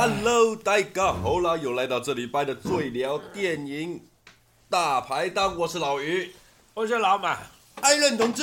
Hello， 大家好啦，又来到这礼拜的最聊电影大排档，我是老于， 我是老马， 艾伦同志。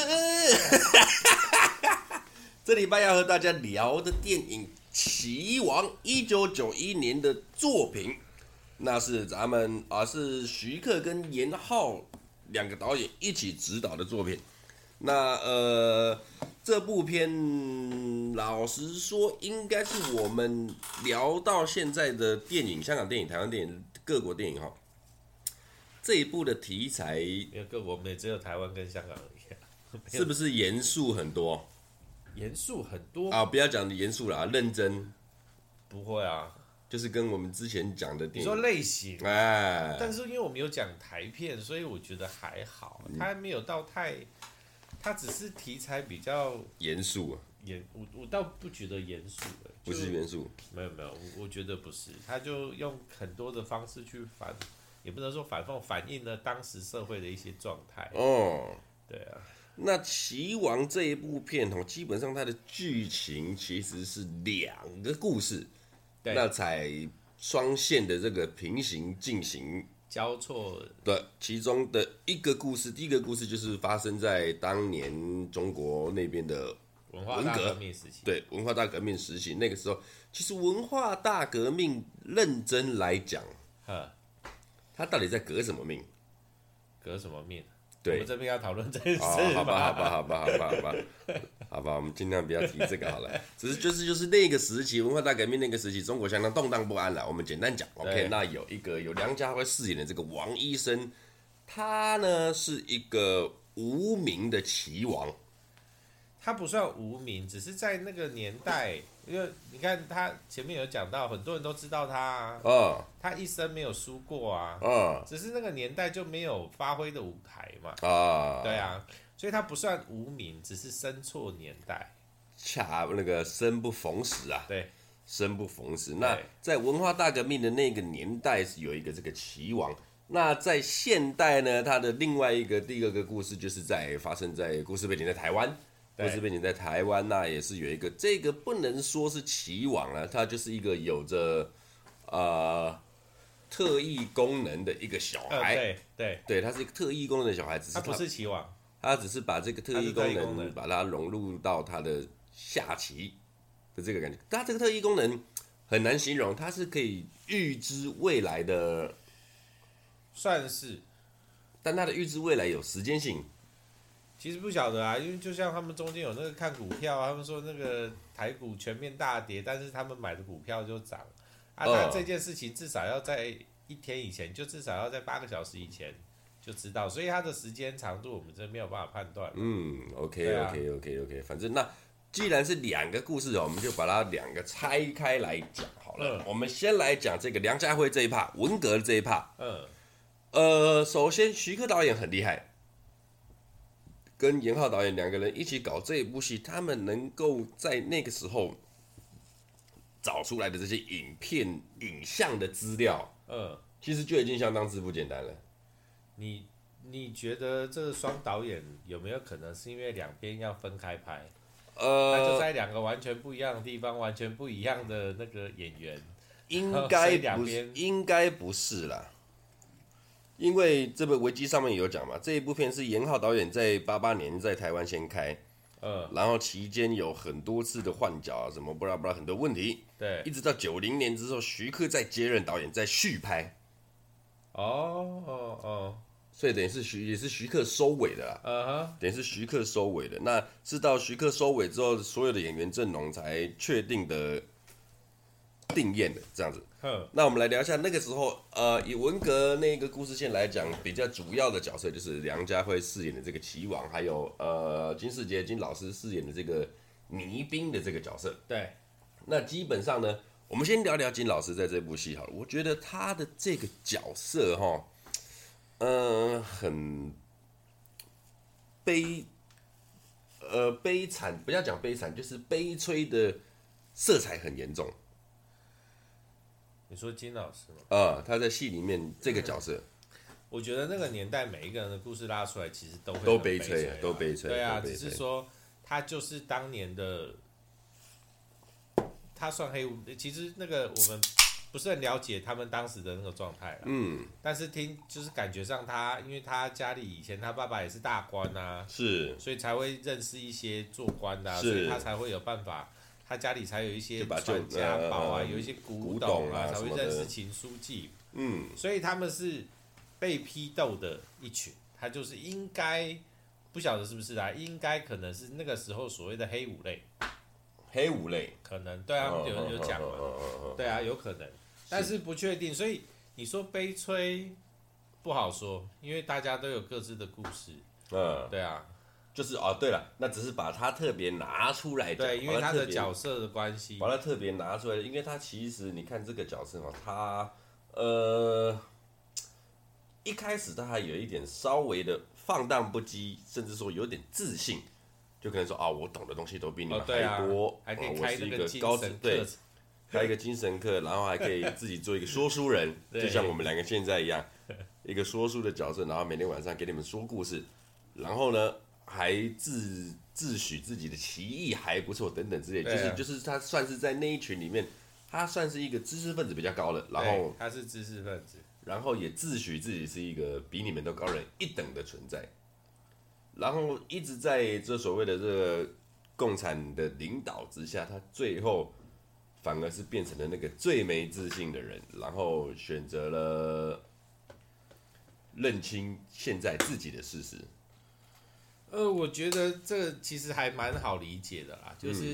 这礼拜要和大家聊的电影《棋王》，1991年的作品，那是咱们是徐克跟严浩两个导演一起执导的作品。那这部片老实说，应该是我们聊到现在的电影，香港电影、台湾电影、各国电影哈，这一部的题材， 因为各国也只有台湾跟香港而已， 是不是严肃很多？ 严肃很多啊，不要讲严肃啦，认真。 不会啊， 就是跟我们之前讲的电影， 你说类型， 哎， 但是因为我们有讲台片，所以我觉得还好，它没有到太，它只是题材比较严肃啊， 我倒不觉得严肃， 不是严肃， 没有，我觉得不是，他就用很多的方式去也不能说反映了当时社会的一些状态。 哦， 对啊。 那《棋王》这一部片基本上它的剧情其实是两个故事，那才双线的这个平行进行交错的其中的一个故事，第一个故事就是发生在当年中国那边的文化大革命时期。 对，文化大革命时期，那个时候其实文化大革命认真来讲，它到底在革什么命？ 革什么命？ 对， 我们这边要讨论这件事吗？ 好吧，我们尽量不要提这个好了。只是就是那个时期，文化大革命那个时期，中国相当动荡不安了。我们简单讲 ，OK， 那有梁家辉饰演的这个王医生，他呢是一个无名的棋王。 他不算无名，只是在那个年代，因为你看他前面有讲到，很多人都知道他他一生没有输过啊，只是那个年代就没有发挥的舞台嘛，对啊，所以他不算无名，只是生错年代， 那个生不逢时啊， 对， 生不逢时。那在文化大革命的那个年代是有一个这个棋王。那在现代呢，他的另外第二个故事就是发生在故事背景在台湾。故事背景在台湾，那也是有一个这个不能说是棋王了，他就是一个有着特异功能的一个小孩。对，他是一个特异功能的小孩，只是他不是棋王， 他只是把这个特异功能把它融入到他的下棋的这个感觉。他这个特异功能很难形容，他是可以预知未来的， 算是， 但他的预知未来有时间性。 其实不晓得啊，因为就像他们中间有那个看股票，他们说那个台股全面大跌，但是他们买的股票就涨啊。他这件事情至少要在1天以前，就至少要在8个小时以前就知道，所以他的时间长度我们真没有办法判断。 OK， 反正那既然是两个故事我们就把它两个拆开来讲好了。我们先来讲这个梁家辉这一 part， 文革的这一 part。首先徐克导演很厉害。跟严浩导演两个人一起搞这一部戏，他们能够在那个时候找出来的这些影像的资料，其实就已经相当之不简单了。 你觉得这个双导演有没有可能是因为两边要分开拍？那就在两个完全不一样的地方，完全不一样的那个演员， 应该不是啦。因为这部维基上面有讲嘛，这一部片是严浩导演在88年在台湾先开，然后期间有很多次的换角什么不拉不拉很多问题， 对， 一直到90年之后，徐克再接任导演再续拍，所以等于是也是徐克收尾的啦，等于是徐克收尾的。那是到徐克收尾之后，所有的演员阵容才确定的定验的这样子。那我们来聊一下那个时候，以文革那个故事线来讲，比较主要的角色就是梁家辉饰演的这个棋王，还有金士杰金老师饰演的这个倪斌的这个角色。 对， 那基本上呢，我们先聊聊金老师在这部戏好了。我觉得他的这个角色很悲惨，不要讲悲惨，就是悲催的色彩很严重。 你说金老师吗？ 他在戏里面这个角色， 我觉得那个年代每一个人的故事拉出来，其实都悲催，都悲催。 对啊，只是说他就是当年的， 他算黑五，其实那个我们不是很了解他们当时的那个状态啦。但是就是感觉上他，因为他家里以前他爸爸也是大官啊， 是， 所以才会认识一些做官的啊，所以他才会有办法，他家里才有一些传家宝啊，有一些古董啊，才会认识秦书记。所以他们是被批斗的一群，他就是应该不晓得是不是啊，应该可能是那个时候所谓的黑五类。 黑五类可能对啊，有讲嘛，对啊，有可能，但是不确定，所以你说悲催不好说，因为大家都有各自的故事，对啊， 就是对了，那只是把他特别拿出来讲， 对，因为他的角色的关系， 把他特别拿出来，因为他其实你看这个角色嘛，他一开始他还有一点稍微的放荡不羁，甚至说有点自信。就可能说我懂的东西都比你们还多， 还可以开一个高职，对，开一个精神课，然后还可以自己做一个说书人，就像我们两个现在一样，一个说书的角色，然后每天晚上给你们说故事，然后呢还自诩自己的棋艺还不错等等之类，就是他算是在那一群里面，他算是一个知识分子比较高的，然后他是知识分子， 然后也自诩自己是一个比你们都高人一等的存在。然后一直在这所谓的这个共产的领导之下，他最后反而是变成了那个最没自信的人，然后选择了认清现在自己的事实。 我觉得这其实还蛮好理解的啦，就是，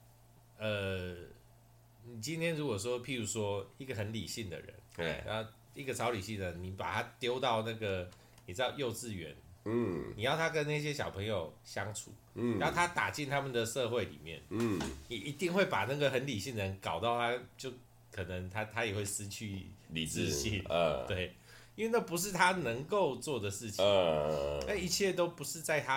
你今天如果说，譬如说一个很理性的人，然后一个超理性的人，你把他丢到那个你知道幼稚园。你要他跟那些小朋友相处，要他打进他们的社会里面，你一定会把那个很理性的人搞到他就可能他也会失去理智性，对，因为那不是他能够做的事情，那一切都不是在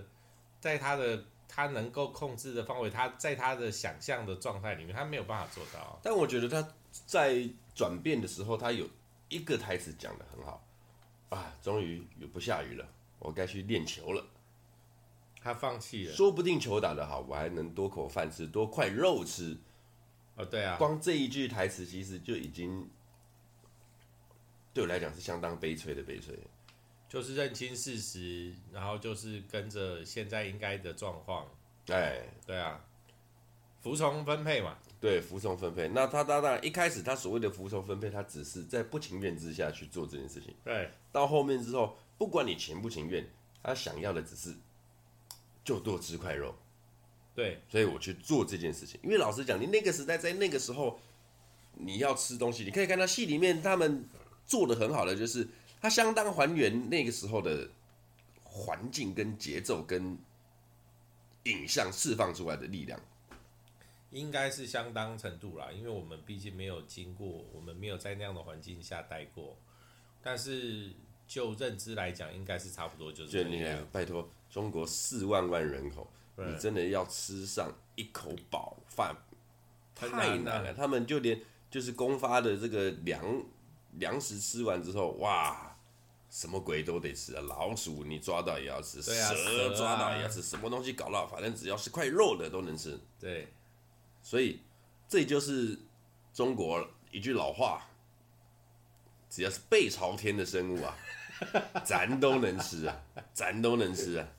他能够控制的范围，他在他的想象的状态里面，他没有办法做到。 但我觉得他在转变的时候，他有一个台词讲得很好终于不下雨了。我该去练球了， 他放弃了。 说不定球打得好，我还能多口饭吃，多块肉吃。 对啊， 光这一句台词其实就已经对我来讲是相当悲催的悲催。 就是认清事实，然后就是跟着现在应该的状况。对啊，服从分配嘛。 对，服从分配。那他当然一开始他所谓的服从分配，他只是在不情愿之下去做这件事情。 对， 到后面之后。不管你情不情愿，他想要的只是就多吃块肉。 对， 所以我去做这件事情。因为老实讲，你那个时代在那个时候，你要吃东西，你可以看到戏里面他们做的很好的，就是他相当还原那个时候的环境跟节奏跟影像释放出来的力量。 应该是相当程度啦，因为我们毕竟没有经过，我们没有在那样的环境下待过，但是。就认知来讲，应该是差不多就是这样。 就你拜托，中国4万人口，你真的要吃上一口饱饭，太难了。他们就连就是公发的这个粮食吃完之后，哇，什么鬼都得吃啊！老鼠你抓到也要吃，蛇抓到也要吃，什么东西搞到，反正只要是块肉的都能吃。 对， 所以这就是中国一句老话，只要是背朝天的生物啊。咱都能吃啊，咱都能吃啊。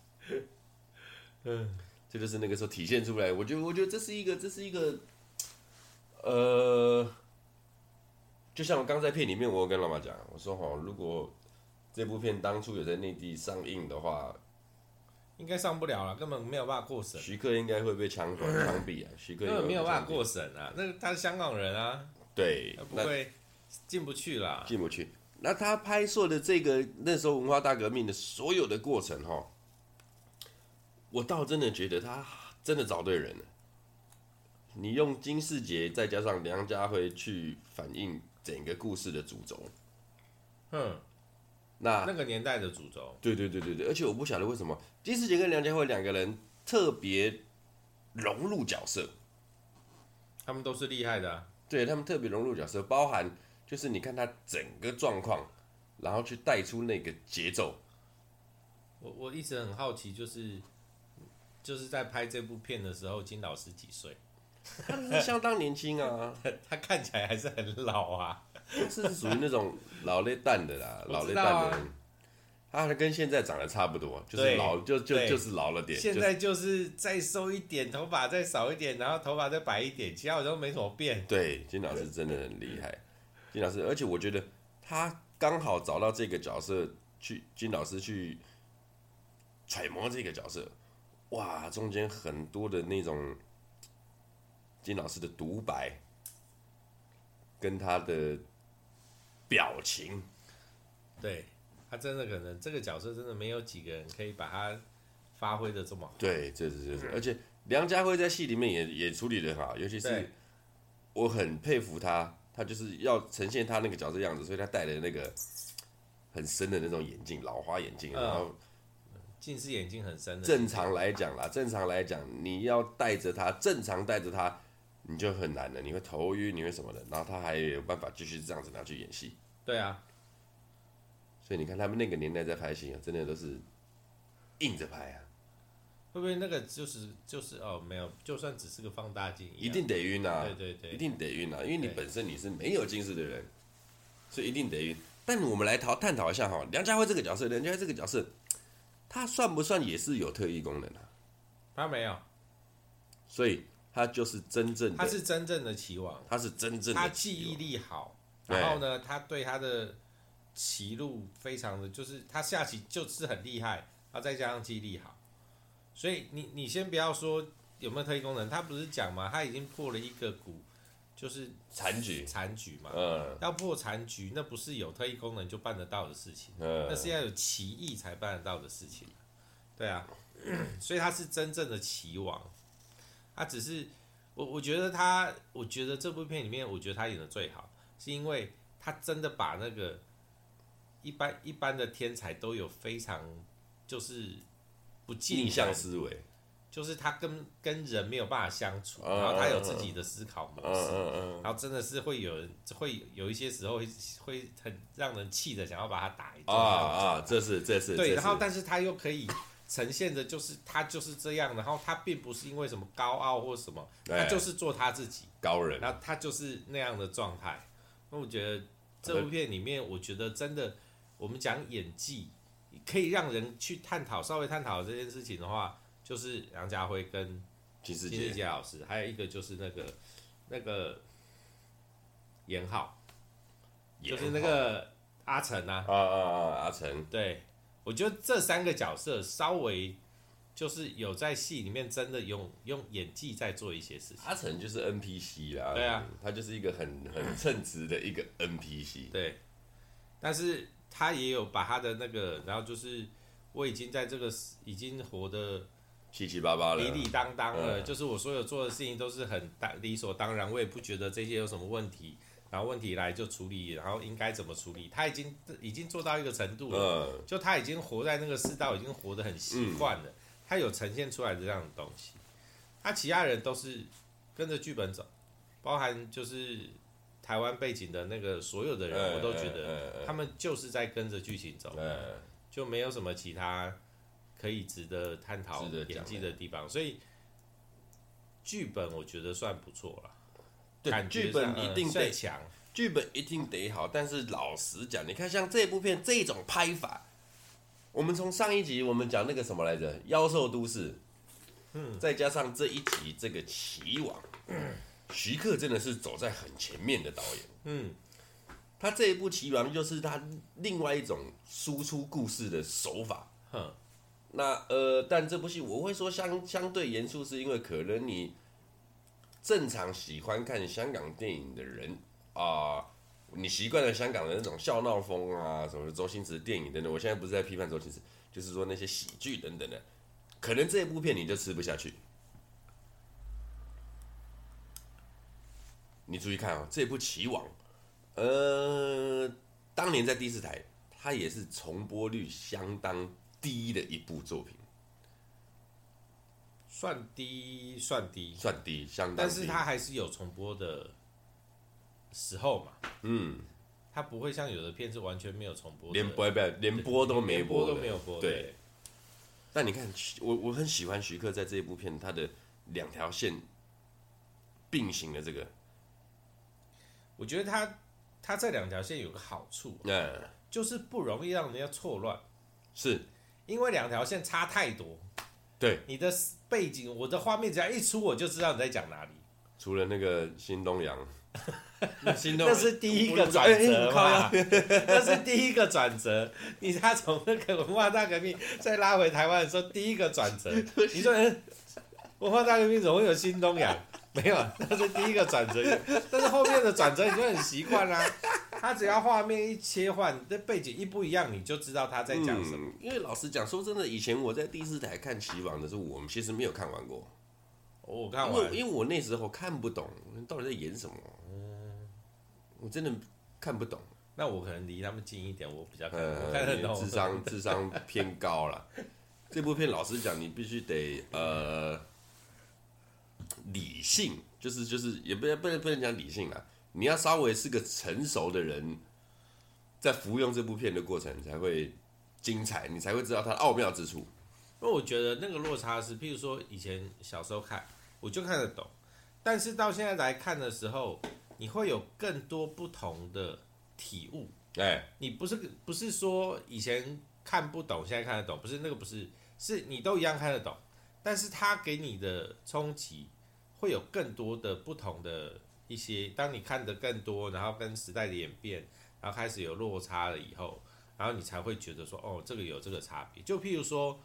这就是那个时候体现出来。我觉得这是一个，就像我刚在片里面，我有跟老妈讲，我说如果这部片当初有在内地上映的话， 应该上不了了，根本没有办法过审。 徐克应该会被枪毙啊，徐克根本没有办法过审啊，那他是香港人啊， 对， 不会进不去啦， 进不去。那他拍摄的这个那时候文化大革命的所有的过程我倒真的觉得他真的找对人了。你用金士杰再加上梁家辉去反映整个故事的主轴，那个年代的主轴， 对，而且我不晓得为什么金士杰跟梁家辉两个人特别融入角色， 他们都是厉害的啊， 对他们特别融入角色，包含。就是你看他整个状况，然后去带出那个节奏。 我一直很好奇，就是在拍这部片的时候，金老师几岁？ 他是相当年轻啊， 他看起来还是很老啊， 是属于那种老泪蛋的啦，老泪蛋的人。他跟现在长得差不多，就是老就是老了点。 现在就是再瘦一点，头发再少一点，然后头发再白一点，其他我都没什么变。 对，金老师真的很厉害，金老师，而且我觉得他刚好找到这个角色，金老师去揣摩这个角色，哇，中间很多的那种金老师的独白，跟他的表情， 对。他真的可能这个角色真的没有几个人可以把他发挥的这么好。 对，这是，而且梁家辉在戏里面也处理得很好，尤其是我很佩服他，他就是要呈现他那个角色样子，所以他戴了那个很深的那种眼镜，老花眼镜，然后近视眼镜很深的。 正常来讲，你要戴着它，正常戴着它，你就很难了，你会头晕，你会什么的，然后他还有办法继续这样子拿去演戏。 对啊。 所以你看他们那个年代在拍戏啊，真的都是硬着拍啊。 会不会那个就是哦没有，就算只是个放大镜， 一定得晕啊！ 对， 一定得晕啊！因为你本身你是没有近视的人，所以一定得晕。但我们来探讨一下哈，梁家辉这个角色，他算不算也是有特异功能啊？ 他没有， 所以他就是真正的， 他是真正的棋王， 他是真正的， 他记忆力好，然后呢，他对他的棋路非常的，就是他下棋就是很厉害，然后再加上记忆力好，所以你先不要说有没有特异功能，他不是讲嘛，他已经破了一个股，就是残局嘛，要破残局，那不是有特异功能就办得到的事情，那是要有棋艺才办得到的事情，对啊，所以他是真正的棋王，他只是我觉得这部片里面，我觉得他演的最好，是因为他真的把那个一般的天才都有非常就是不镜像思维， 就是他跟人没有办法相处，然后他有自己的思考模式，然后真的是会有一些时候会很让人气的想要把他打一顿这是对，然后但是他又可以呈现的就是他就是这样，然后他并不是因为什么高傲或什么，他就是做他自己高人， 然后他就是那样的状态。那我觉得这部片里面，我觉得真的。我们讲演技，可以让人去稍微探讨这件事情的话，就是梁家辉跟金世杰老师，还有一个就是那个严浩，就是那个阿成啊， 阿成， 对，我觉得这三个角色稍微就是有在戏里面真的用演技在做一些事情。 阿成就是 NPC 啦， 对啊， 他就是一个很称职的一个 NPC， 对，但是。他也有把他的那个，然后就是我已经在这个已经活得七七八八了， 理理当当了，就是我所有做的事情都是很理所当然，我也不觉得这些有什么问题，然后问题来就处理，然后应该怎么处理，他已经做到一个程度了，就他已经活在那个世道，已经活得很习惯了，他有呈现出来的这样的东西，他其他人都是跟着剧本走，包含就是。台湾背景的那个所有的人，我都觉得他们就是在跟着剧情走，就没有什么其他可以值得探讨演技的地方，所以剧本我觉得算不错了。 对，剧本一定得强，剧本一定得好。但是老实讲，你看像这部片这种拍法，我们从上一集我们讲那个什么来着，《妖兽都市》，再加上这一集这个棋王。徐克真的是走在很前面的导演，他这一部《棋王》就是他另外一种输出故事的手法，那但这部戏我会说相对严肃，是因为可能你正常喜欢看香港电影的人你习惯了香港的那种笑闹风啊，什么周星驰电影等等，我现在不是在批判周星驰，就是说那些喜剧等等的，可能这一部片你就吃不下去。你注意看这部《棋王》，当年在第四台，它也是重播率相当低的一部作品， 算低， 相当低。 但是它还是有重播的时候嘛，它不会像有的片是完全没有重播的， 连播都没播， 连播都没有播。对。 但你看，我很喜欢徐克在这一部片，他的两条线并行的这个？ 我觉得它这两条线有个好处，就是不容易让人家错乱， 是因为两条线差太多。 对， 你的背景，我的画面只要一出，我就知道你在讲哪里。 除了那个新东阳， 那是第一个转折嘛，那是第一个转折。他从那个文化大革命再拉回台湾的时候，第一个转折。你说，文化大革命怎么会有新东阳？没有，那是第一个转折。但是后面的转折你就很习惯啦。他只要画面一切换，这背景一不一样，你就知道他在讲什么。 因为老实讲，说真的，以前我在第4台看棋王的时候，我们其实没有看完过。 我看完， 因为我那时候看不懂到底在演什么，我真的看不懂。 那我可能离他们近一点，我比较看得懂。 智商偏高了。这部片老实讲，你必须得理性，就是也不能讲理性啦，你要稍微是个成熟的人，在服用这部片的过程才会精彩，你才会知道它的奥妙之处。 因为我觉得那个落差是，譬如说以前小时候看，我就看得懂，但是到现在来看的时候，你会有更多不同的体悟。你不是说以前看不懂，现在看得懂，不是那个不是，是你都一样看得懂，但是它给你的冲击会有更多的不同的一些，当你看得更多，然后跟时代的演变，然后开始有落差了以后，然后你才会觉得说，哦，这个有这个差别。就譬如说，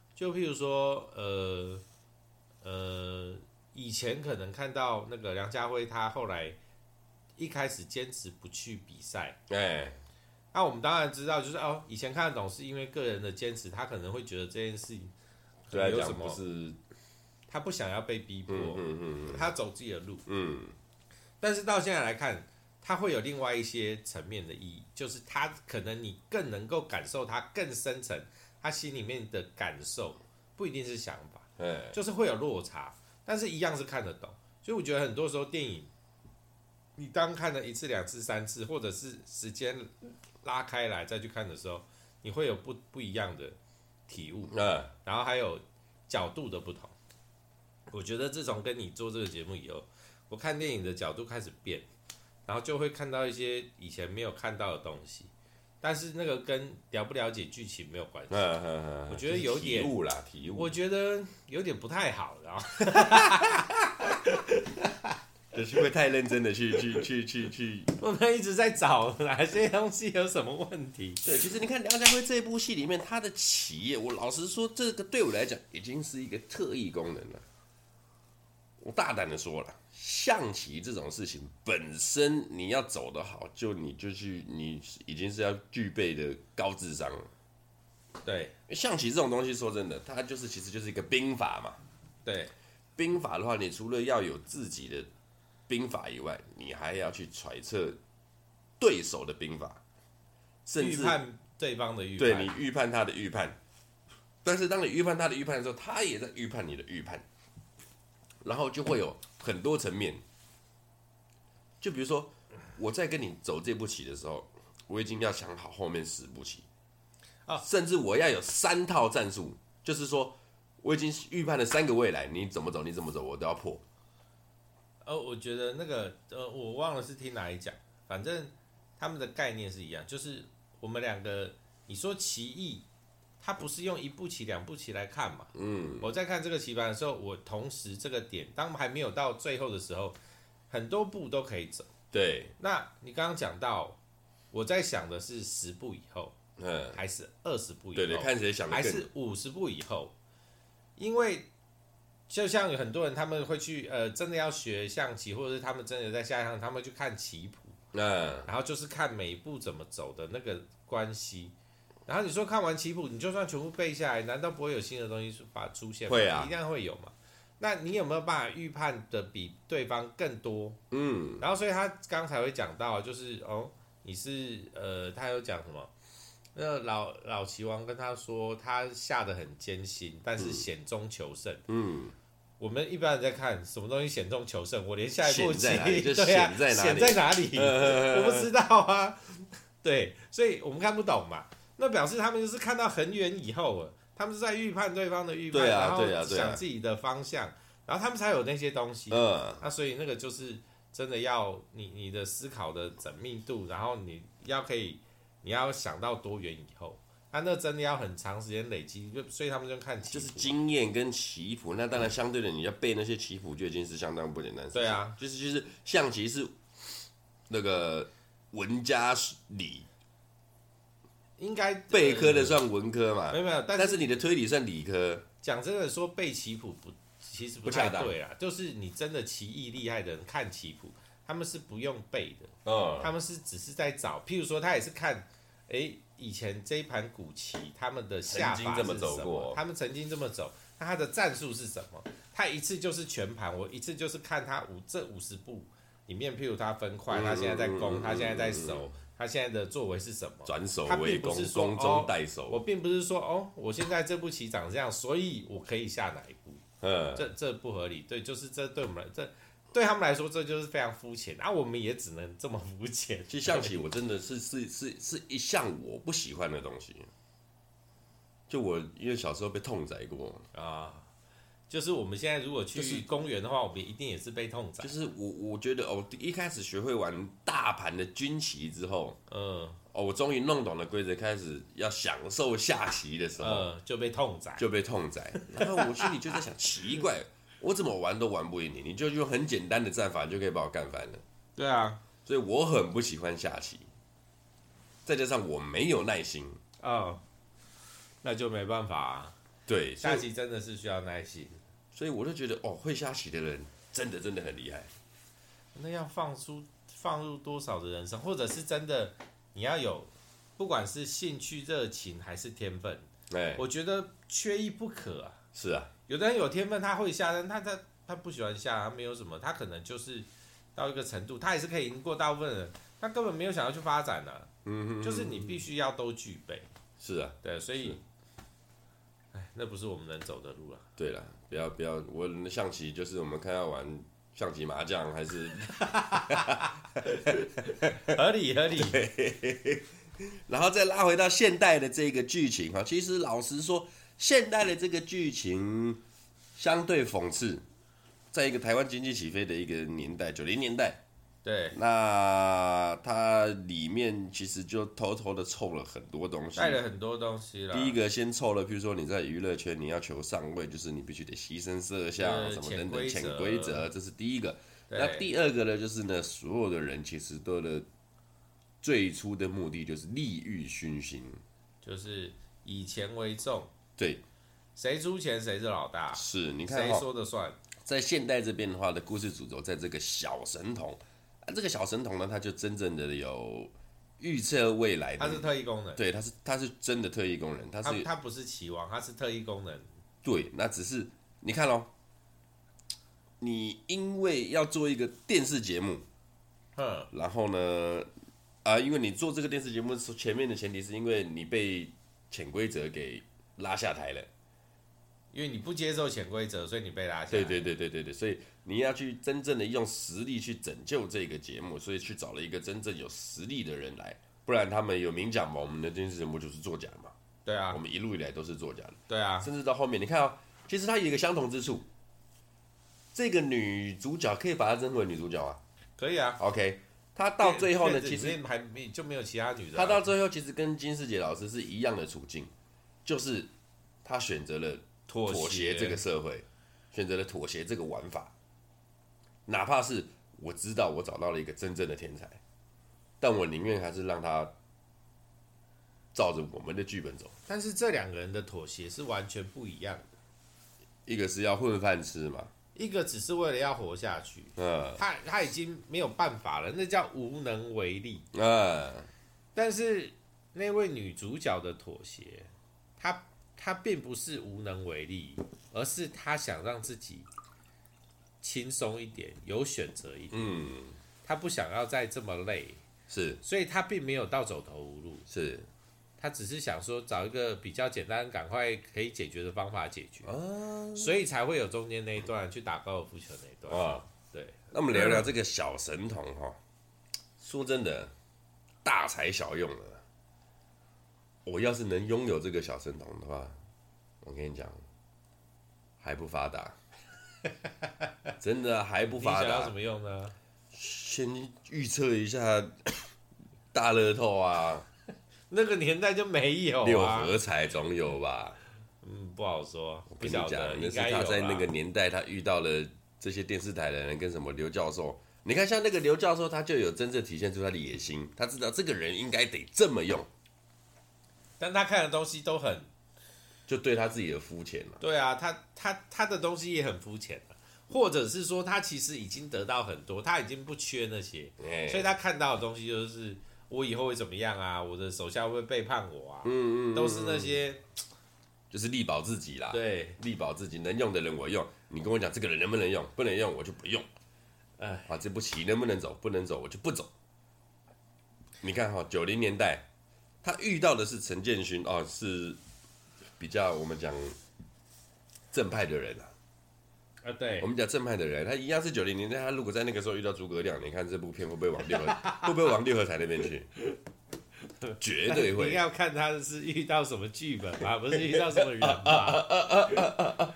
以前可能看到那个梁家辉，他后来一开始坚持不去比赛，那我们当然知道，就是以前看得懂是因为个人的坚持，他可能会觉得这件事情对有什么，不是他不想要被逼迫，他走自己的路，但是到现在来看，他会有另外一些层面的意义，就是他可能你更能够感受他更深层，他心里面的感受不一定是想法，就是会有落差，但是一样是看得懂。所以我觉得很多时候电影，你当看了1次、2次、3次，或者是时间拉开来再去看的时候，你会有不一样的体悟，然后还有角度的不同。我觉得自从跟你做这个节目以后，我看电影的角度开始变，然后就会看到一些以前没有看到的东西，但是那个跟了不了解剧情没有关系。我觉得有点体悟， 我觉得有点不太好，然后就是会太认真的去。 我们一直在找哪些东西有什么问题。 对，其实你看梁家辉这部戏里面，他的棋业，我老实说，这个对我来讲已经是一个特异功能了。我大胆的说了，象棋这种事情本身你要走得好，你已经是要具备的高智商了。 对， 象棋这种东西，说真的，它其实就是一个兵法嘛。 对， 兵法的话，你除了要有自己的兵法以外，你还要去揣测对手的兵法，甚至预判对方的预判。 对，你预判他的预判，但是当你预判他的预判的时候，他也在预判你的预判，然后就会有很多层面。就比如说，我在跟你走这步棋的时候，我已经要想好后面10步棋，甚至我要有3套战术，就是说我已经预判了3个未来，你怎么走，我都要破。 我觉得那个我忘了是听哪里讲，反正他们的概念是一样，就是我们两个，你说棋艺，它不是用1步棋、2步棋来看嘛？我在看这个棋盘的时候，我同时这个点，当还没有到最后的时候，很多步都可以走。 对， 那你刚刚讲到，我在想的是10步以后，还是20步以后？ 对，看谁想的更， 还是50步以后？因为就像有很多人他们会去真的要学象棋，或者是他们真的在下象，他们去看棋谱，然后就是看每一步怎么走的那个关系。然后你说看完棋谱，你就算全部背下来，难道不会有新的东西出现吗？ 会啊， 一定会有嘛。那你有没有办法预判的比对方更多？然后所以他刚才会讲到，就是你是他有讲什么？那老棋王跟他说，他下得很艰辛，但是险中求胜。我们一般人在看什么东西险中求胜，我连下一步棋，对啊，险在哪里？我不知道啊。对，所以我们看不懂嘛。那表示他们就是看到很远以后了，他们是在预判对方的预判，然后想自己的方向， 然后他们才有那些东西。那所以那个就是真的要你的思考的缜密度，然后你要想到多远以后。那真的要很长时间累积，所以他们就看棋谱， 就是经验跟棋谱。那当然相对的，你要背那些棋谱就已经是相当不简单的事情。 对啊， 就是象棋是那个文家理， 应该背科的算文科嘛？ 没有， 但是你的推理算理科。 讲真的，说背棋谱其实不太对啊。就是你真的棋艺厉害的人看棋谱，他们是不用背的，他们只是在找，譬如说他也是看，以前这一盘古棋他们的下法是什么？他们曾经这么走，那他的战术是什么？他一次就是全盘，我一次就是看他这50步里面，譬如他分块，他现在在攻，他现在在守，他现在的作为是什么？ 转守为攻，攻中带守。 我并不是说我现在这步棋长这样，所以我可以下哪一步？这不合理。对，就是这对我们对他们来说，这就是非常肤浅，我们也只能这么肤浅。 其实象棋我真的是一项我不喜欢的东西。就我因为小时候被痛宰过啊，就是我们现在如果去公园的话，我们一定也是被痛宰。 就是我觉得一开始学会玩大盘的军棋之后，我终于弄懂了规则，开始要享受下棋的时候， 就被痛宰。 然后我心里就在想，奇怪。我怎么玩都玩不赢你，你就用很简单的战法，你就可以把我干翻了。 对啊， 所以我很不喜欢下棋，再加上我没有耐心那就没办法对， 下棋真的是需要耐心， 所以我就觉得会下棋的人真的很厉害。 那要放入多少的人生，或者是真的你要有，不管是兴趣、热情还是天分，我觉得缺一不可啊。 是啊。 有的人有天分，他会下，但他不喜欢下，他没有什么，他可能就是到一个程度，他也是可以赢过大部分人，他根本没有想要去发展啊。就是你必须要都具备。 是啊， 对，所以，那不是我们能走的路了。 对了，不要，我的象棋就是我们看要玩象棋、麻将还是合理。 然后再拉回到现代的这个剧情哈，其实老实说。现代的这个剧情相对讽刺，在一个台湾经济起飞的一个年代，90年代， 对， 那它里面其实就偷偷的凑了很多东西， 带了很多东西啦。 第一个先凑了，比如说你在娱乐圈你要求上位，就是你必须得牺牲色相什么等等潜规则，这是第一个。那第二个呢，就是呢，所有的人其实都的最初的目的就是利欲熏心， 就是以钱为重。 对， 谁出钱谁是老大， 是你看谁说的算。 在现代这边的话的故事主轴，在这个小神童，这个小神童呢，他就真正的有预测未来的， 他是特异功能， 对，他是真的特异功能， 他不是棋王，他是特异功能。 对，那只是你看咯，你因为要做一个电视节目，然后呢，因为你做这个电视节目前面的前提是因为你被潜规则给拉下台了， 因为你不接受潜规则，所以你被拉下台。对，所以你要去真正的用实力去拯救这个节目，所以去找了一个真正有实力的人来，不然他们有明讲嘛，我们的电视节目就是作假嘛。 对啊， 我们一路以来都是作假的。 对啊， 甚至到后面你看其实它有一个相同之处，这个女主角可以把她认为女主角啊， 可以啊。 OK， 她到最后呢，其实就没有其他女的。 她到最后其实跟金世杰老师是一样的处境。就是他选择了妥协这个社会，选择了妥协这个玩法，哪怕是我知道我找到了一个真正的天才，但我宁愿还是让他照着我们的剧本走。 但是这两个人的妥协是完全不一样的， 一个是要混饭吃嘛， 一个只是为了要活下去。他已经没有办法了，那叫无能为力。但是那位女主角的妥协。他并不是无能为力，而是他想让自己轻松一点，有选择一点。他不想要再这么累， 是， 所以他并没有到走投无路。 是， 他只是想说找一个比较简单、赶快可以解决的方法解决，所以才会有中间那一段去打高尔夫球那一段。对， 那我们聊聊这个小神童哈。说真的，大材小用了。我要是能拥有这个小神童的话，我跟你讲，还不发达。 真的还不发达。 你想要怎么用呢？ 先预测一下大乐透啊， 那个年代就没有啊。 6合彩总有吧？ 不好说。 我跟你讲，那是他在那个年代，他遇到了这些电视台的人，跟什么刘教授。你看，像那个刘教授，他就有真正体现出他的野心，他知道这个人应该得这么用， 但他看的东西都很， 就对他自己的肤浅了。 对啊，他的东西也很肤浅了，或者是说他其实已经得到很多，他已经不缺那些，所以他看到的东西就是我以后会怎么样啊，我的手下会不会背叛我啊，都是那些。 就是力保自己啦， 对， 力保自己，能用的人我用。你跟我讲这个人能不能用，不能用我就不用。这步棋能不能走，不能走我就不走。你看90年代，他遇到的是陈建勋是比较我们讲正派的人对， 我们讲正派的人，他一样是90年代。他如果在那个时候遇到诸葛亮，你看这部片会不会往六合彩那边去？绝对会。 你要看他是遇到什么剧本吧，不是遇到什么人吧？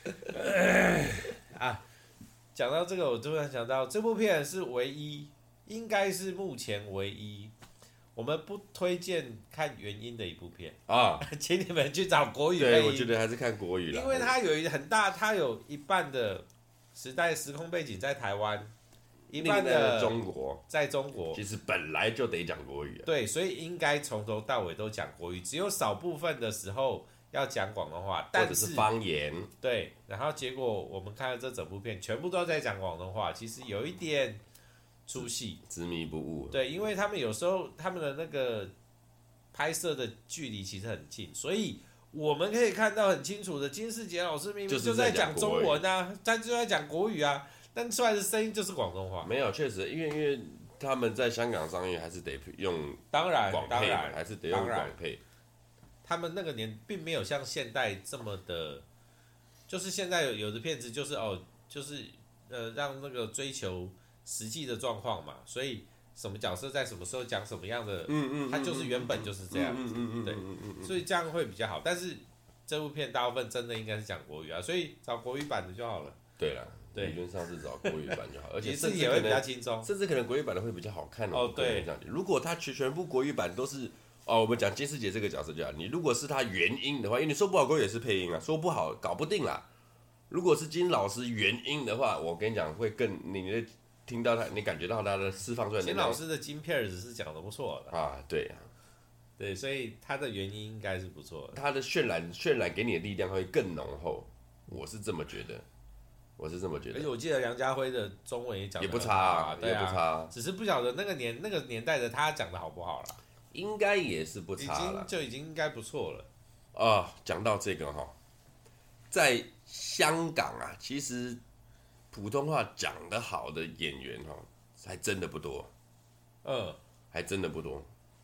讲到这个，我突然想到，这部片是应该是目前唯一，我们不推荐看原音的一部片请你们去找国语配音。 对，我觉得还是看国语啦， 因为它有它有一半的时空背景在台湾。一半的中国， 在中国， 其实本来就得讲国语对，所以应该从头到尾都讲国语，只有少部分的时候要讲广东话， 或者是方言。 对，然后结果我们看了这整部片，全部都在讲广东话，其实有一点出戏， 执迷不悟。 对，因为他们有时候他们的那个拍摄的距离其实很近，所以我们可以看到很清楚的，金士杰老师明明就在讲中文啊，他就在讲国语啊。但出来的声音就是广东话。 没有，确实，因为他们在香港上映还是得用广配嘛，还是得用广配。 他们那个年并没有像现代这么的，就是现在有的片子就是就是让那个追求实际的状况嘛，所以什么角色在什么时候讲什么样的，它就是原本就是这样子，对，所以这样会比较好。但是这部片大部分真的应该是讲国语啊，所以找国语版的就好了。 对了。理论上是找国语版就好，而且甚至也会比较轻松， 甚至可能国语版的会比较好看对， 如果他全部国语版都是我们讲金士杰这个角色就好，你如果是他原音的话，因为你说不好国语也是配音啊，说不好搞不定啦。如果是金老师原音的话，我跟你讲会更你听到他，你感觉到他的释放出来。 金老师的金片子是讲的不错的对，所以他的原因应该是不错的， 他的渲染给你的力量会更浓厚，我是这么觉得。而且我记得梁家辉的中文也讲也不差也不差， 只是不晓得那个年代的他讲的好不好啦。 应该也是不差了， 已经应该不错了。 讲到这个在香港其实普通话讲得好的演员还真的不多，还真的不多。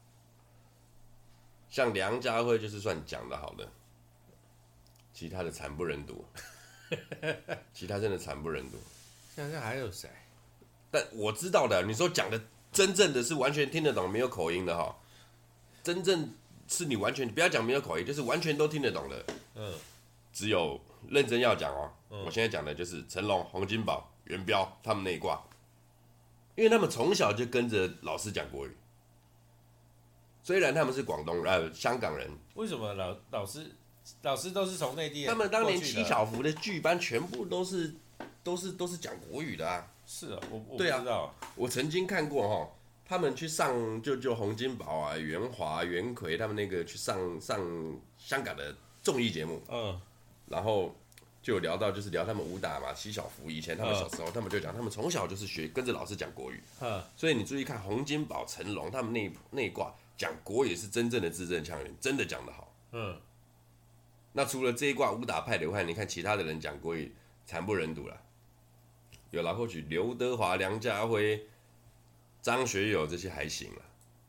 像梁家辉就是算讲得好的，其他的惨不忍睹。其他真的惨不忍睹。 现在还有谁？ 但我知道的，你说讲的真正的是完全听得懂没有口音的真正是你完全不要讲没有口音，就是完全都听得懂的。只有认真要讲我现在讲的就是成龙、洪金宝、元彪他们那一挂，因为他们从小就跟着老师讲国语。虽然他们是广东香港人， 为什么老师都是从内地？ 他们当年七小福的剧班全部都是讲国语的啊。 是啊，我不知道。 我曾经看过他们去上就洪金宝袁华、袁奎他们那个去上香港的综艺节目。然后就有聊到就是聊他们武打嘛，七小福以前他们小时候他们就讲他们从小就是跟着老师讲国语。所以你注意看洪金宝、成龙他们那一挂讲国语是真正的字正腔圆，真的讲得好。那除了这一挂武打派的话，你看其他的人讲国语惨不忍睹了。有啦，或许刘德华、梁家辉、张学友这些还行了。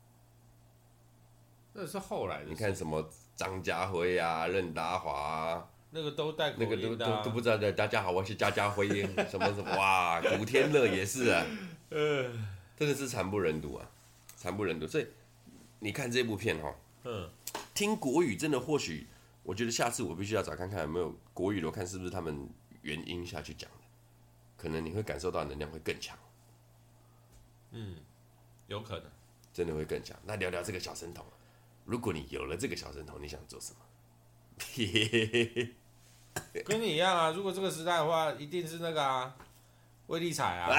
那是后来的。 你看什么张家辉任达华那个都带口音的那个都不知道的。大家好，我是家家辉什么哇，古天乐也是啊。真的是惨不忍睹啊，惨不忍睹。所以你看这部片听国语真的或许。我觉得下次我必须要找看看有没有国语的，我看是不是他们原因下去讲的，可能你会感受到能量会更强。 有可能， 真的会更强。那聊聊这个小神童，如果你有了这个小神童，你想做什么？ 跟你一样啊，如果这个时代的话，一定是那个啊，威力彩啊。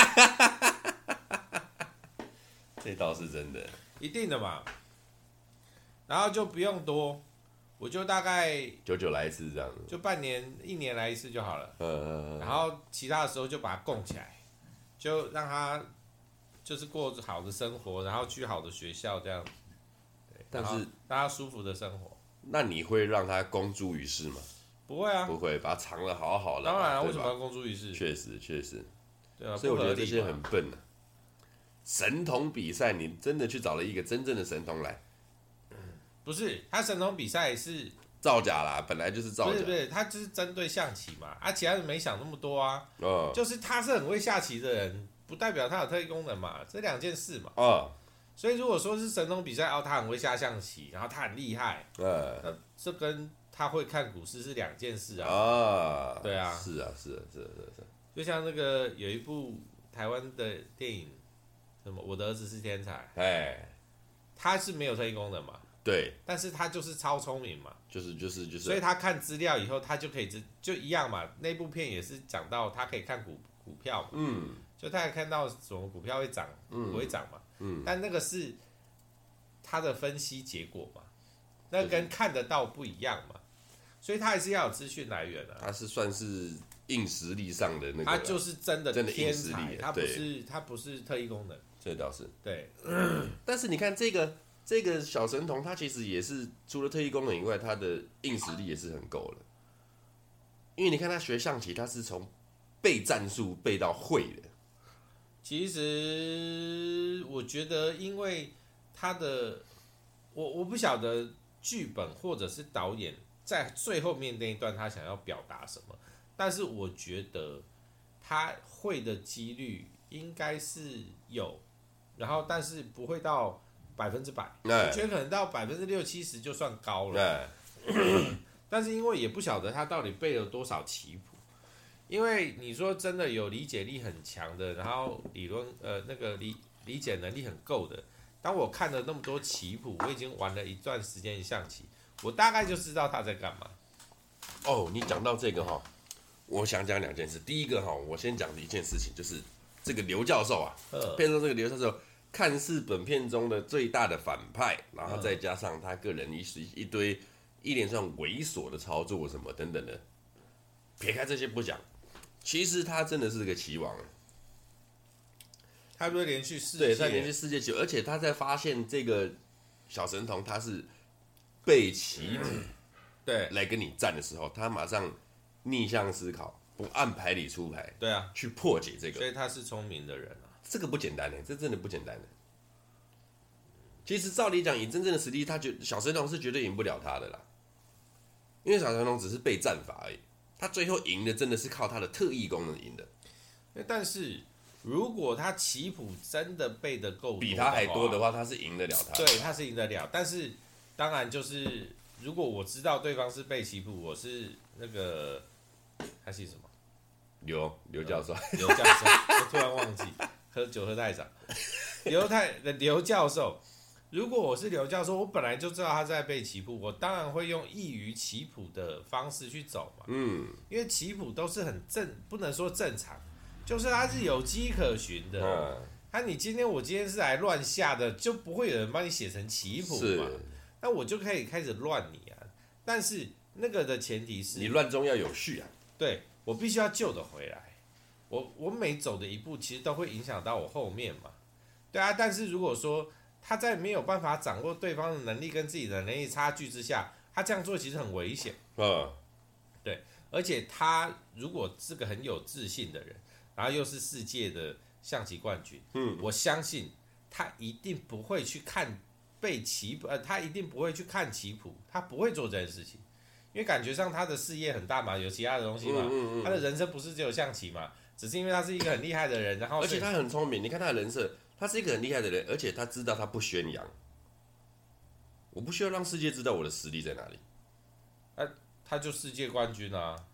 这倒是真的， 一定的嘛。然后就不用多，我就大概久久来一次这样子， 就半年、1年来一次就好了。然后其他的时候就把它供起来，就让他就是过好的生活，然后去好的学校这样。 但是大家舒服的生活。 那你会让他公诸于世吗？ 不会啊， 不会，把它藏得好好的。 当然啊，为什么要公诸于世？ 确实， 对啊， 所以我觉得这些很笨啊。神童比赛，你真的去找了一个真正的神童来？ 不是，他神童比赛是造假啦，本来就是造假。 不是，他就是针对象棋嘛，其他人没想那么多啊。就是他是很会下棋的人，不代表他有特异功能嘛，这2件事嘛。所以如果说是神童比赛，他很会下象棋，然后他很厉害，那这跟他会看股市是2件事啊。对啊， 是啊。 就像那个有一部台湾的电影，什么《我的儿子是天才》，他是没有特异功能嘛。 对， 但是他就是超聪明嘛， 就是， 所以他看资料以后，他就可以就一样嘛。那部片也是讲到他可以看股票嘛，就他可以看到什么股票会涨，不会涨嘛，但那个是他的分析结果嘛，那跟看得到不一样嘛，所以他还是要有资讯来源啊。 他是算是硬实力上的那个， 他就是真的天才，他不是特异功能， 这倒是对。 但是你看这个小神童，他其实也是除了特异功能以外，他的硬实力也是很够了。因为你看他学象棋，他是从背战术背到会的。 其实我觉得，因为他的我不晓得剧本或者是导演在最后面那一段他想要表达什么，但是我觉得他会的几率应该是有，然后但是不会到100%，我觉得可能到60%-70%就算高了。但是因为也不晓得他到底背了多少棋谱，因为你说真的有理解力很强的，然后理论那个理解能力很够的，当我看了那么多棋谱，我已经玩了一段时间象棋，我大概就知道他在干嘛。 你讲到这个哈，我想讲2件事。第一个哈，我先讲的一件事情就是这个刘教授啊，片中这个刘教授。看似本片中的最大的反派，然后再加上他个人一连串猥琐的操作什么等等的，撇开这些不讲，其实他真的是个棋王。 他不是连续世界， 对，他连续世界棋，而且他在发现这个小神童他是背棋谱对来跟你战的时候，他马上逆向思考，不按牌理出牌， 对啊， 去破解这个， 所以他是聪明的人啊。 这个不简单的，这真的不简单的。其实照理讲，以真正的实力，小神童是绝对赢不了他的啦。因为小神童只是背战法而已，他最后赢的真的是靠他的特异功能赢的。 但是如果他棋谱真的背得够多， 比他还多的话，他是赢得了他。 对，他是赢得了。但是当然就是，如果我知道对方是背棋谱，我是那个他姓什么？ 刘教授， 刘教授，我突然忘记。喝酒喝太早，刘教授，如果我是刘教授，我本来就知道他在背棋谱，我当然会用易于棋谱的方式去走嘛。因为棋谱都是很不能说正常，就是它是有迹可循的。我今天是来乱下的，就不会有人帮你写成棋谱嘛。那我就可以开始乱你啊。但是那个的前提是， 你乱中要有序啊。 对，我必须要救得回来。我每走的一步，其实都会影响到我后面嘛，对啊。但是如果说他在没有办法掌握对方的能力跟自己的能力差距之下，他这样做其实很危险。对，而且他如果是个很有自信的人，然后又是世界的象棋冠军，我相信他一定不会去看他一定不会去看棋谱，他不会做这件事情，因为感觉上他的事业很大嘛，有其他的东西嘛，他的人生不是只有象棋嘛。只是因为他是一个很厉害的人，然后而且他很聪明。你看他的人设，他是一个很厉害的人，而且他知道他不宣扬，我不需要让世界知道我的实力在哪里。 他就世界冠军啊！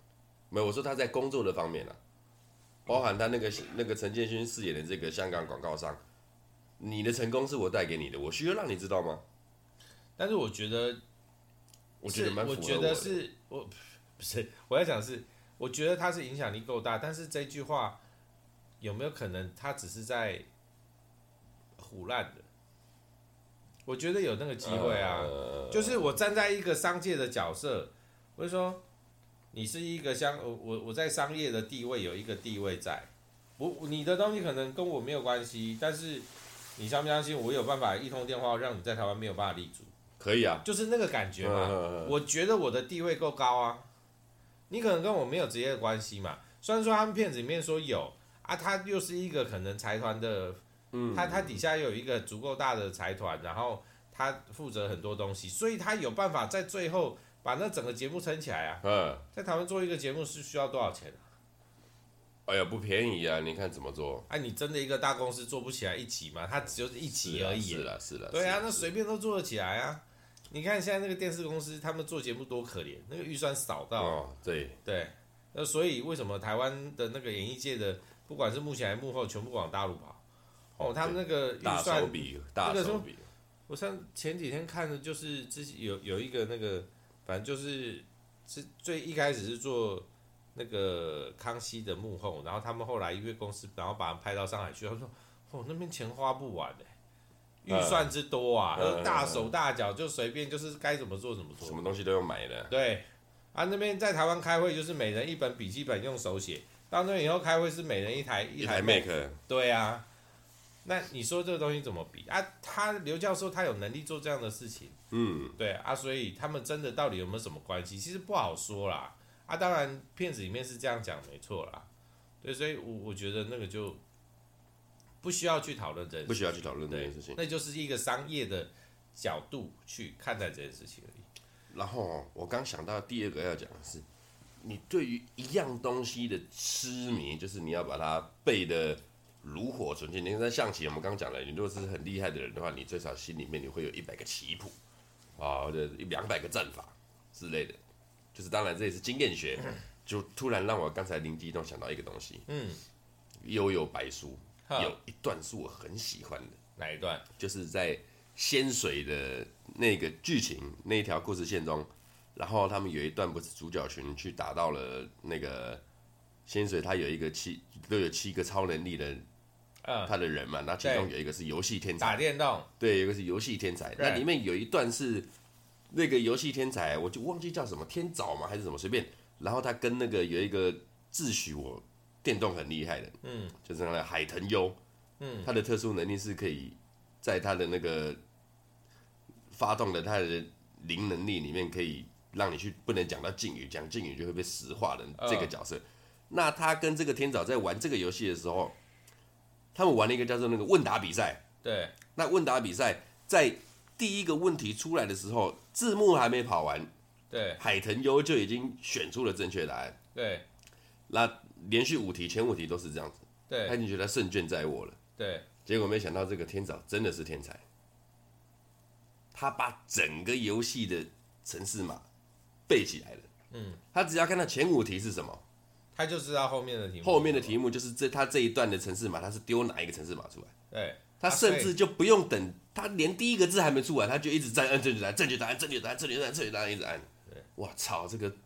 没有，我说他在工作的方面啊，包含他那个陈建勋饰演的这个香港广告商，你的成功是我带给你的，我需要让你知道吗？ 但是我觉得蛮符合我的。 我觉得是我不是我要讲的是，我觉得他是影响力够大，但是这句话有没有可能他只是在唬烂的？我觉得有那个机会啊，就是我站在一个商界的角色，我就说你是一个我在商业的地位有一个地位在，你的东西可能跟我没有关系，但是你相不相信我有办法一通电话让你在台湾没有办法立足？ 可以啊， 就是那个感觉嘛。我觉得我的地位够高啊，你可能跟我没有直接的关系嘛。虽然说他们片子里面说有啊，他又是一个可能财团的。他底下有一个足够大的财团，然后他负责很多东西，所以他有办法在最后把那整个节目撑起来啊。在台湾做一个节目是需要多少钱啊？ 哎呀，不便宜啊！你看怎么做？ 哎，你真的一个大公司做不起来一集吗？它只有一集而已。 是啦。 对啊，那随便都做得起来啊。你看现在那个电视公司，他们做节目多可怜，那个预算少到。 对。 那所以为什么台湾的那个演艺界的，不管是幕前还是幕后，全部往大陆跑？他们那个预算大手笔， 我前几天看的就是之前有一个那个，反正是最一开始是做那个康熙的幕后，然后他们后来因为公司，然后把他拍到上海去，他说那边钱花不完预算之多啊，大手大脚就随便就是该怎么做怎么做， 什么东西都要买的。 对啊，那边在台湾开会就是每人一本笔记本用手写，到那边以后开会是每人一台 Mac。 对啊。那你说这个东西怎么比啊？刘教授他有能力做这样的事情，对啊，所以他们真的到底有没有什么关系？其实不好说啦。啊，当然片子里面是这样讲没错啦，对，所以我觉得那个就不需要去讨论这件事情， 不需要去讨论这件事情， 那就是一个商业的角度去看待这件事情而已。 然后我刚想到第二个要讲的是，你对于一样东西的痴迷，就是你要把它背的炉火纯青。你看象棋，我们刚讲了，你如果是很厉害的人的话，你最少心里面你会有100个棋谱啊，或者200个战法之类的。就是当然这也是经验学，就突然让我刚才灵机一动想到一个东西。悠悠白书有一段是我很喜欢的。 哪一段？ 就是在仙水的那个剧情那一条故事线中，然后他们有一段不是主角群去打到了那个仙水，他有一个都有7个超能力的。他的人嘛，那其中有一个是游戏天才， 打电动， 对，有一个是游戏天才。那里面有一段是那个游戏天才，我就忘记叫什么天早嘛还是什么随便。然后他跟那个有一个自诩我电动很厉害的，就是那个海豚优，他的特殊能力是可以在他的那个发动的他的灵能力里面，可以让你去不能讲到敬语，讲敬语就会被石化的这个角色。那他跟这个天早在玩这个游戏的时候。他们玩了一个叫做那个问答比赛， 对。 那问答比赛在第一个问题出来的时候，字幕还没跑完， 对， 海豚优就已经选出了正确答案， 对。 那连续5题，前5题都是这样子， 对， 他已经觉得胜券在握了， 对。 结果没想到这个天早真的是天才，他把整个游戏的程式码背起来了，他只要看到前5题是什么。 他就知道后面的题目。 后面的题目就是他这一段的程式码，他是丢哪一个程式码出来？ 对。 他甚至就不用等，他连第一个字还没出来，他就一直在按正确答案、正确答案、正确答案、正确答案、正确答案，一直按。我操，这个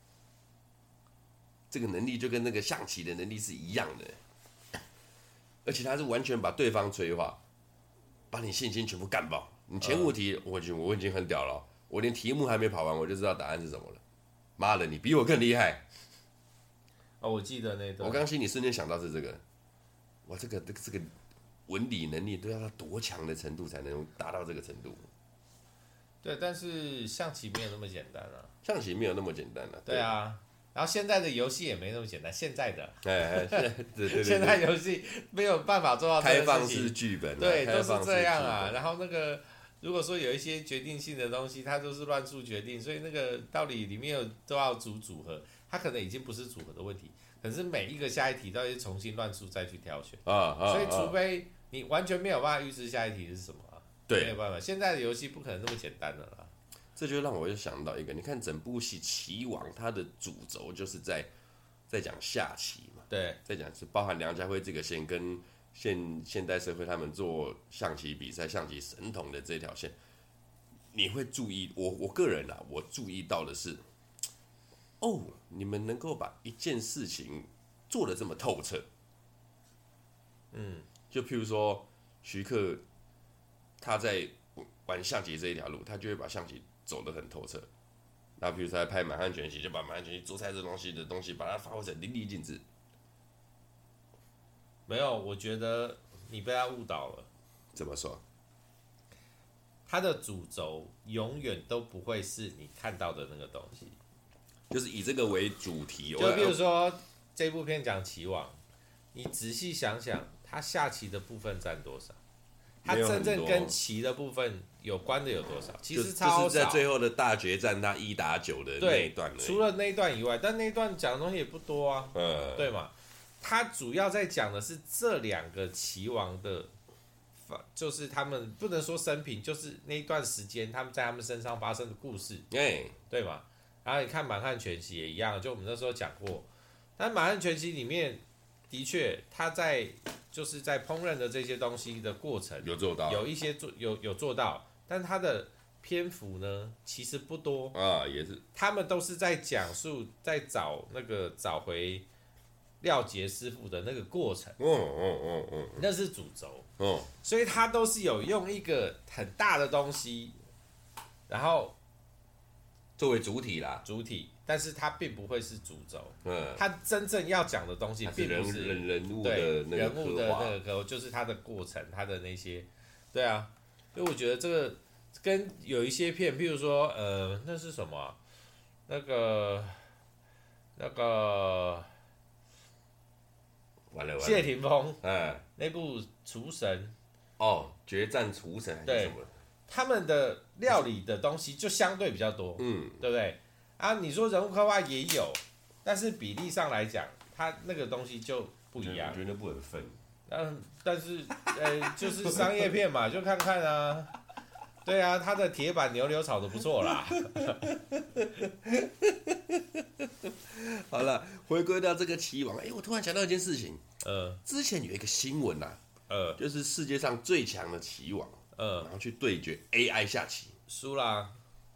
能力就跟那个象棋的能力是一样的，而且他是完全把对方催化，把你信心全部干爆。你前5题我已经很屌了，我连题目还没跑完，我就知道答案是什么了。妈的，你比我更厉害！ 我记得那段。 我刚心里瞬间想到是这个，哇，这个文理能力都要到多强的程度才能达到这个程度？ 对，但是象棋没有那么简单啊。 象棋没有那么简单啊。 对啊，然后现在的游戏也没那么简单，现在的。 对。 现在游戏没有办法做到这个事情。 开放式剧本。 对，都是这样啊。然后那个，如果说有一些决定性的东西，它都是乱数决定，所以那个道理里面都要组合。它可能已经不是组合的问题，可是每一个下一题都要重新乱数再去挑选所以除非你完全没有办法预知下一题是什么对， 没有办法。现在的游戏不可能那么简单的啦。 这就让我又想到一个，你看整部戏《棋王》，它的主轴就是在在讲下棋嘛， 对， 在讲是包含梁家辉这个线跟现代社会他们做象棋比赛、象棋神童的这条线，你会注意我个人啊，我注意到的是，你们能够把一件事情做得这么透彻，就譬如说徐克他在玩象棋这一条路，他就会把象棋走得很透彻。那比如说他拍《满汉全席》，就把《满汉全席》做菜这东西，把它发挥成淋漓尽致。 没有，我觉得你被他误导了。 怎么说？ 他的主轴永远都不会是你看到的那个东西， 就是以这个为主题。 就比如说这部片讲棋王，你仔细想想，他下棋的部分占多少？他真正跟棋的部分有关的有多少？其实超少。 就是在最后的大决战，他1打9的那一段。 除了那一段以外，但那一段讲的东西也不多啊。对嘛？他主要在讲的是这2个棋王的，就是他们不能说生平，就是那一段时间他们在他们身上发生的故事。对嘛？然后你看《满汉全席》也一样，就我们那时候讲过，但《满汉全席》里面的确他就是在烹饪的这些东西的过程有做到， 有一些有做到，但他的篇幅呢其实不多啊，也是他们都是在讲述在找回廖杰师傅的那个过程，那是主轴，所以他都是有用一个很大的东西，然后作为主体啦， 但是它并不会是主轴，它真正要讲的东西并不是人物的那个刻画，就是它的过程，它的那些，对啊，所以我觉得这个跟有一些片，譬如说那是什么啊？那个完了谢霆锋，那部厨神， 决战厨神还是什么？ 他们的料理的东西就相对比较多，对不对？啊，你说人物刻画也有，但是比例上来讲，它那个东西就不一样。 我觉得不能分。 但是就是商业片嘛，就看看啊。对啊，他的铁板牛柳炒得不错啦。 好了，回归到这个棋王，我突然想到一件事情。之前有一个新闻啊，就是世界上最强的棋王，然后去对决 AI 下棋， 输啦。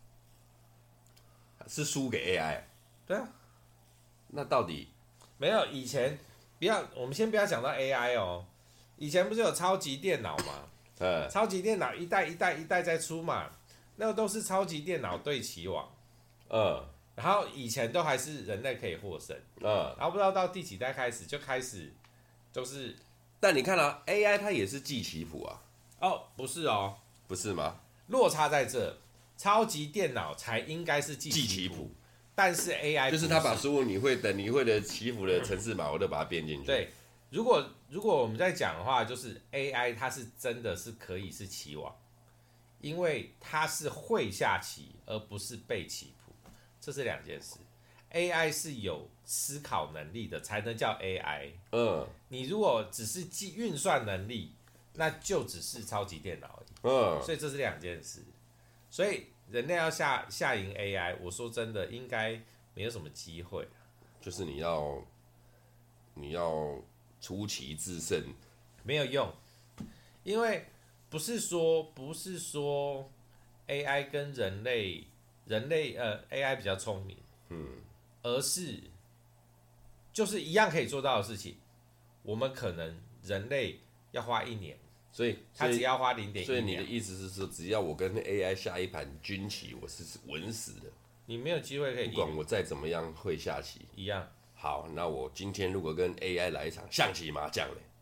是输给 AI。 对啊。 那到底没有以前我们先不要讲到 AI 哦。以前不是有超级电脑嘛？超级电脑一代在出嘛，那个都是超级电脑对棋王。然后以前都还是人类可以获胜。然后不知道到第几代开始就是。 但你看啊 ，AI 它也是记棋谱啊。 不是哦。 不是吗？ 落差在这。超级电脑才应该是记棋谱，但是 AI 就是他把所有你会的棋谱的程式码，我都把它编进去。 对，如果我们在讲的话，就是 AI 它是真的是可以是棋王，因为它是会下棋，而不是背棋谱，这是2件事。AI 是有思考能力的，才能叫 AI。你如果只是运算能力，那就只是超级电脑而已。所以这是2件事。所以人类要下赢 AI， 我说真的应该没有什么机会。 就是你要出奇制胜， 没有用，因为不是说 AI 跟人类AI 比较聪明，而是就是一样可以做到的事情，我们可能人类要花1年。 所以他只要花0.1秒。 所以你的意思是说，只要我跟 AI 下一盘军棋，我是稳死的。 你没有机会可以赢。 不管我再怎么样会下棋， 一样。 好，那我今天如果跟 AI 来一场象棋麻将嘞？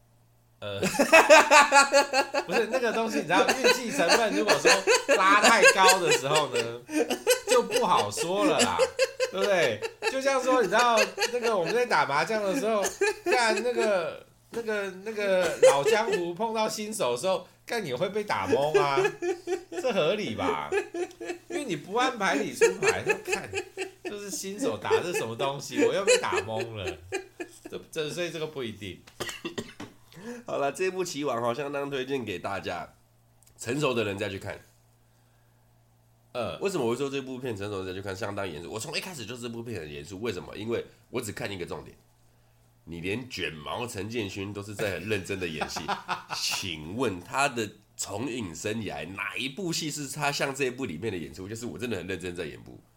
不是那个东西，你知道运气成分，如果说拉太高的时候呢，就不好说了啦，对不对？就像说，你知道那个我们在打麻将的时候，看那个老江湖碰到新手的时候，干你会被打懵啊，这合理吧？因为你不按牌理出牌，看就是新手打这什么东西，我又被打懵了，所以这个不一定。 好了，这部棋王相当推荐给大家，成熟的人再去看。 为什么我会说这部片成熟人去看相当严肃？我从一开始就这部片很严肃，为什么？因为我只看一个重点，你连卷毛陈建勋都是在很认真的演戏，请问他的从影生涯哪一部戏是他像这一部里面的演出？就是我真的很认真在演部。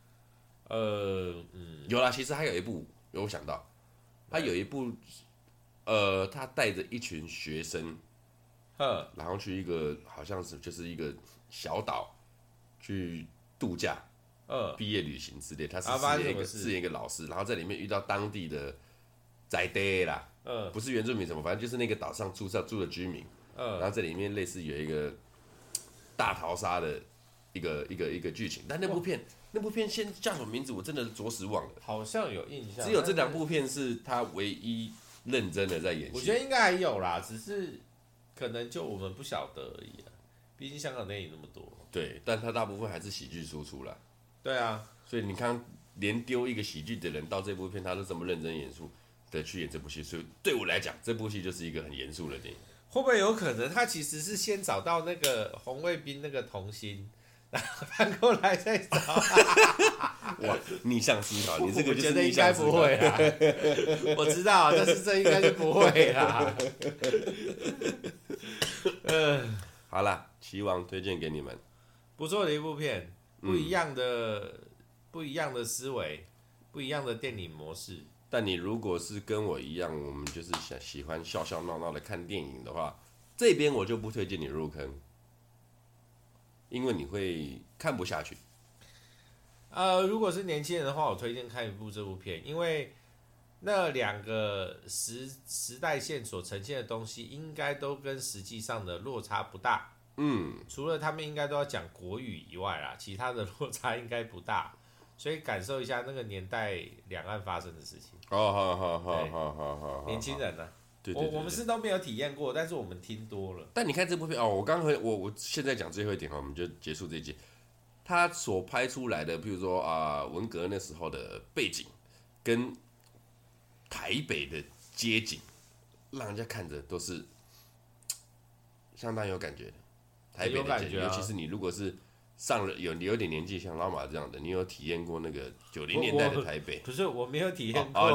有啦，其实还有一部，有想到，他有一部，他带着一群学生，然后去一个好像是就是一个小岛去度假，毕业旅行之类，他是饰演一个老师，然后在里面遇到当地的在地啦，不是原住民什么，反正就是那个岛上住的居民，然后这里面类似有一个大逃杀的一个剧情，但那部片现在叫什么名字，我真的着实忘了， 好像有印象， 只有这2部片是他唯一认真的在演戏， 我觉得应该还有啦，只是可能就我们不晓得而已啊，毕竟香港电影那么多。 对，但他大部分还是喜剧输出啦。 对啊， 所以你看，连丢一个喜剧的人到这部片，他都这么认真严肃的去演这部戏，所以对我来讲，这部戏就是一个很严肃的电影。 会不会有可能他其实是先找到那个红卫兵那个童星，然后翻过来再找？ 哇，逆向思考，你这个就是我觉得应该不会啦。我知道，但是这应该是不会啦。 好啦，棋王推荐给你们， 不错的一部片，不一样的思维，不一样的电影模式。 但你如果是跟我一样，我们就是喜欢笑笑闹闹的看电影的话，这边我就不推荐你入坑，因为你会看不下去。 如果是年轻人的话，我推荐看一部这部片，因为那2个时代线所呈现的东西，应该都跟实际上的落差不大。除了他们应该都要讲国语以外啦，其他的落差应该不大，所以感受一下那个年代两岸发生的事情。 好， 年轻人呢？ 对， 我们是都没有体验过，但是我们听多了。 但你看这部片我现在讲最后一点我们就结束这一集。他所拍出来的，譬如说文革那时候的背景，跟台北的街景，让人家看着都是相当有感觉的。台北的街景，尤其是你如果是上了有点年纪，像老马这样的，你有体验过那个90年代的台北？ 不是，我没有体验过。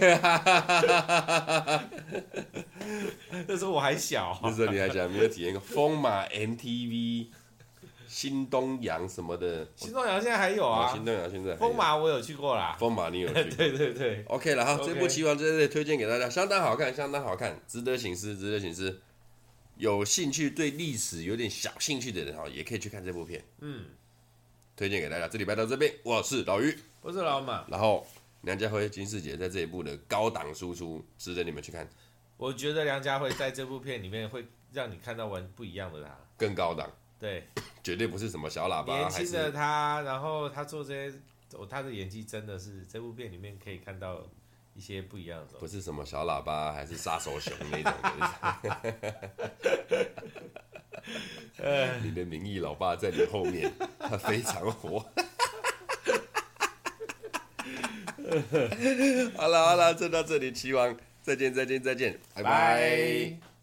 那时候我还小。 那时候你还小，没有体验过风马 MTV。新东阳什么的， 新东阳现在还有啊。 新东阳现在风马我有去过啦。 风马你有去过？ 对。 OK 了哈，这部《棋王》在这里推荐给大家，相当好看，值得省思。有兴趣对历史有点小兴趣的人也可以去看这部片。推荐给大家。这礼拜到这边，我是老于， 我是老马。 然后梁家辉、金世杰在这一部的高档输出，值得你们去看。 我觉得梁家辉在这部片里面会让你看到完不一样的他， 更高档。 对， 绝对不是什么小喇叭。 年轻的他，然后他做这些，他的演技真的是这部片里面可以看到一些不一样的东西。 不是什么小喇叭，还是杀手熊那种的。你的名义老爸在你后面，他非常火。好了，就到这里，棋王，再见，拜拜。